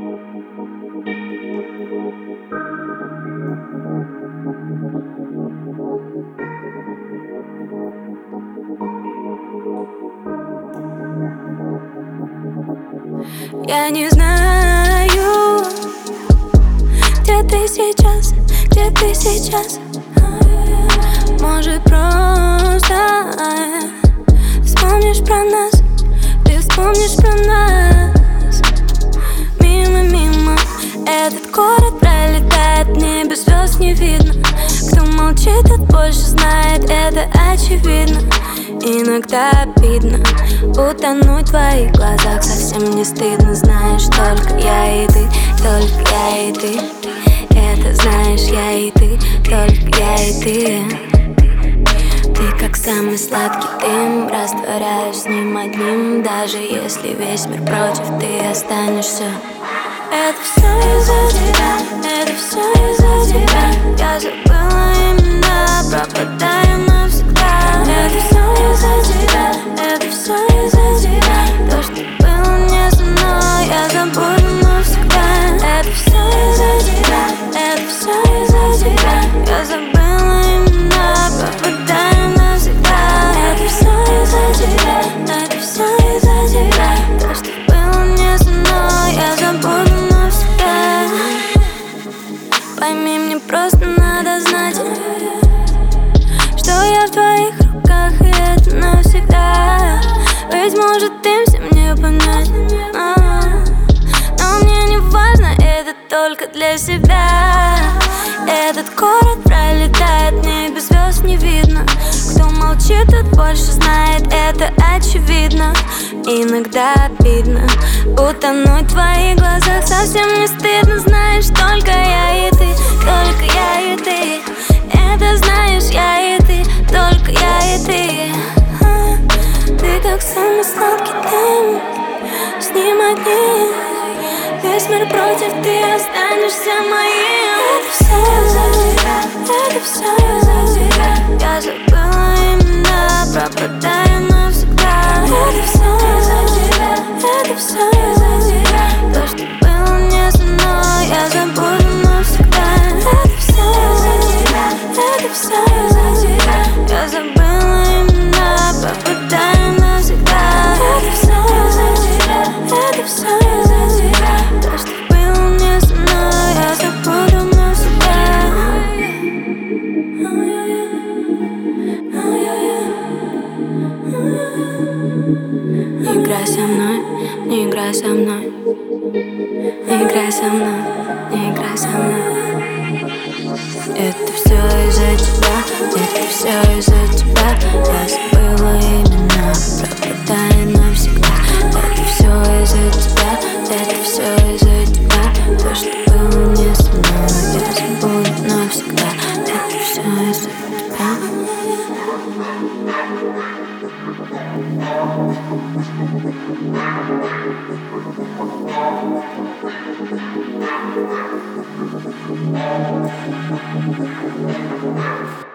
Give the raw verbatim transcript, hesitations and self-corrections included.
Я не знаю, где ты сейчас, где ты сейчас. Может, просто вспомнишь про нас, ты вспомнишь про нас. Мимо, мимо, этот город пролетает, мне без звезд не видно. Кто молчит, тот больше знает, это очевидно. Иногда обидно утонуть в твоих глазах, совсем не стыдно. Знаешь, только я и ты, только я и ты. Это знаешь, я и ты, только я и ты. Ты как самый сладкий дым, растворяешь с ним одним. Даже если весь мир против, ты останешься. Это все из-за тебя, это все из-за тебя. Я забыла имена, пропадаю навсегда. Это все из-за тебя, это все из-за тебя. То, что было не со мной, я забуду навсегда. Это все из-за тебя, это все из-за тебя. Я забыла имена, пропадаю навсегда. Это все из-за тебя, это все из-за тебя. То, что было не со мной, я забуду навсегда. Пойми, мне просто надо знать, что я в твоих руках, и это навсегда. Быть может, им всем не понять, а-а-а. Но мне не важно, это только для себя. Этот город пролетает, мне без звезд не видно. Кто молчит, тот больше знает, это очевидно. Иногда обидно утонуть в твоих глазах, совсем не стыдно. Знаешь, только я и ты, только я и ты. Это знаешь, я и ты, только я и ты. а, Ты как самый сладкий дым, с ним одним. Весь мир против, ты останешься моим. Это все из-за тебя, это все из-за тебя. Я забыла имена, пропадаю навсегда. Это все из-за тебя, это все из-за тебя. То, что было не со мной, я забуду навсегда. Это все из-за тебя, это все из-за тебя. Я забыла имена, пропадаю навсегда. Это все из-за тебя, это все из-за тебя. То, что было не со мной, я забуду навсегда. Не играй со мной, не играй со мной. Не играй со мной, не играй со мной. Это все из-за тебя, это все из-за тебя. Я забыла имена, пропадаю навсегда. Это все из-за тебя, это все из-за тебя. То, что было не со мной, я забуду навсегда. Это все из-за тебя. Thank you.